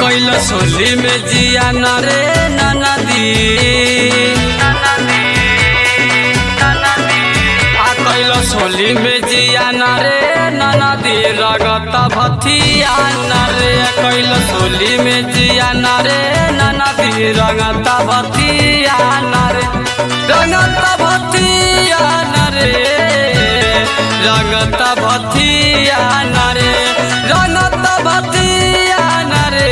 कैलस होली में जिया न रे ननदी कैलस होली में जिया न रे ननदी रगता भथिया न रे कैलस होली में जिया न रे ननदी रगता भथिया न रे रगता भथिया न रे रगता भथिया न रे रगता भथिया न रे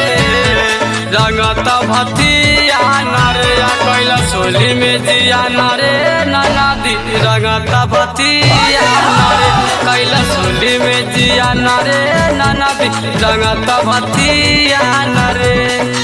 रगता भथिया न रे कैलस होली में जिया न रे ननदी रगता भथिया न रे कैलस होली में जिया न रे ननदी रगता भथिया न रे।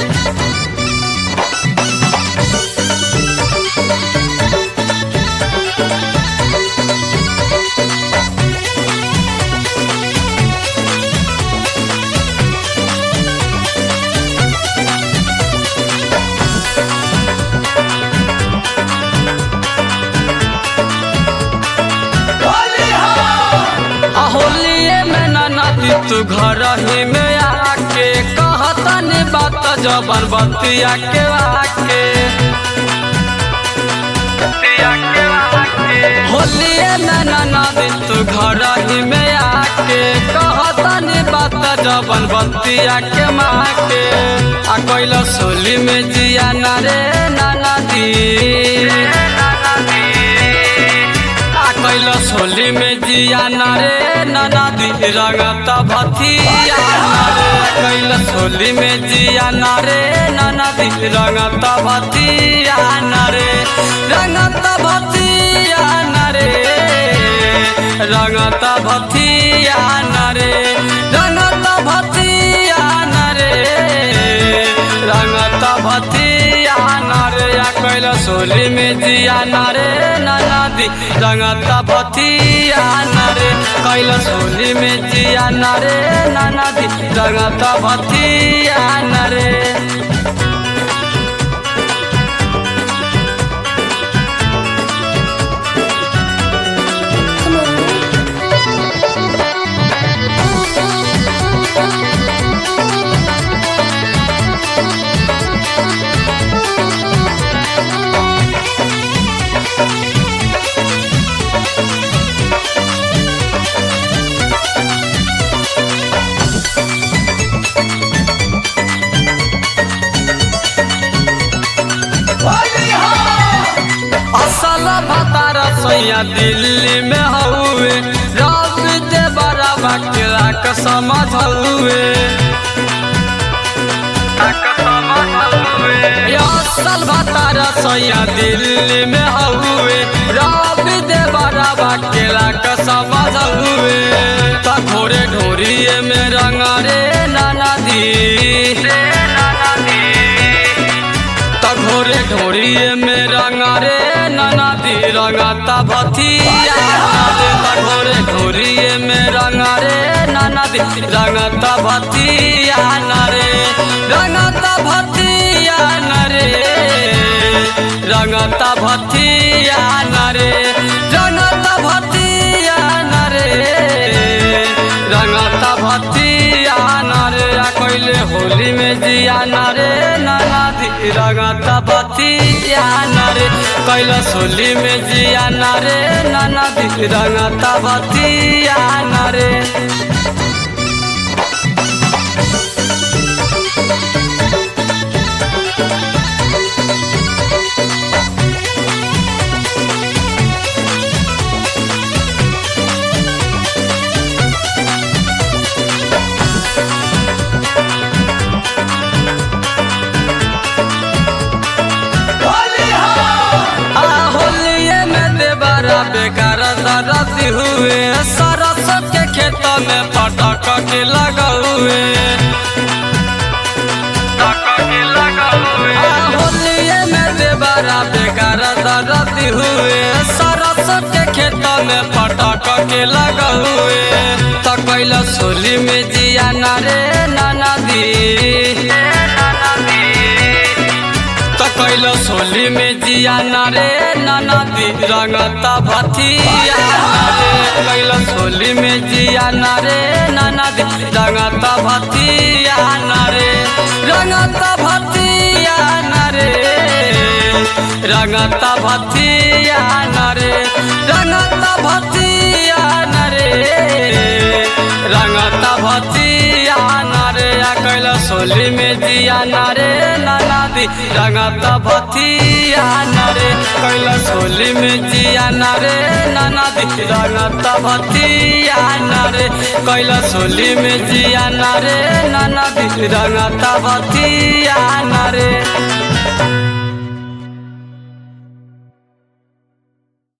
होलिये में ननदी तू घर ही में आके कहतनी बात जबर बतिया के आके होलिये में ननदी तू घर ही में आके कहतनी बात जबर बतिया के माके आ कैलस होली में जिया न रे ननदी कैलस होली में जिया न रे ननदी रगता भथिया न रे कैलस होली में जिया न रे ननदी रगता भथिया न रे रगता भथिया न रे रगता भथिया न रे रगता भथिया न रे रगता भथिया न रे कैलस होली में जिया न रे ननदी रगता भथिया न रे कैलस होली में जिया न रे ननदी रगता भथिया न रे। असल भतार सैया दिल्ली में हुए रब दे बड़ा बकरा के समझ हुए असल भतार सैया दिल्ली में हुए रब दे बड़ा बकरा के समझ हुए त घोरे ढोरिए में रंग रे ननदी घोरे ढोरिए में रंग रे ननदी रगता भथिया रे घोरे ढोरिए में रंग रे ननदी रगता भथिया न रे रगता भथिया न रे रगता भथिया न रे रगता भथिया न रे रगता भथिया न रे कैले होली में जिया न रे ननदी रगता भथिया न रे कैलस होली में जिया न रे ननदी रगता भथिया न रे। बेकार दरदी हुए सरस के खेत में पटक के लगा हुए होलिये में देवरा बेकार दरदी हुए सरस के खेत में पटक के लगा हुए तो कैलस होली में जिया न रे ननदी कैलस होली में जिया न रे ननदी रगता भथिया कैलस होली में जिया न रे ननदी रगता भथिया न रे रंगता भतिया नरे रंगता भतिया नरे रंगता भतिया नरे रंगता भतिया नरे कैलाश होली में जिया नरे नदी रंगता भतिया नरे कैलाश होली में जिया नरे नदी रंगता भतिया नरे कैलाश होली में जिया नरे नदी रंगता भतिया नरे।